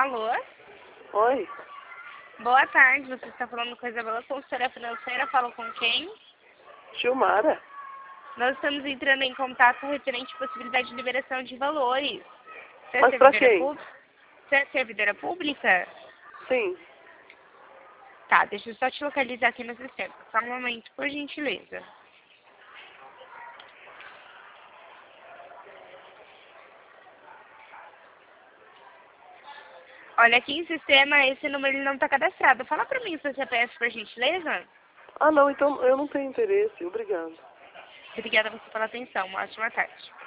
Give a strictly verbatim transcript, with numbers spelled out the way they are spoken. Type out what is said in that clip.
Alô? Oi? Boa tarde, você está falando com a Isabela, consultora financeira, falo com quem? Gilmara? Nós estamos entrando em contato referente à possibilidade de liberação de valores. Você é Mas pra servidora quem? pública? Você é servidora pública? Sim. Tá, deixa eu só te localizar aqui no sistema. Só um momento, por gentileza. Olha, aqui em sistema, esse número ele não está cadastrado. Fala pra mim o seu C P F, por gentileza. Ah, não, então eu não tenho interesse. Obrigado. Obrigada a você pela atenção. Uma ótima tarde.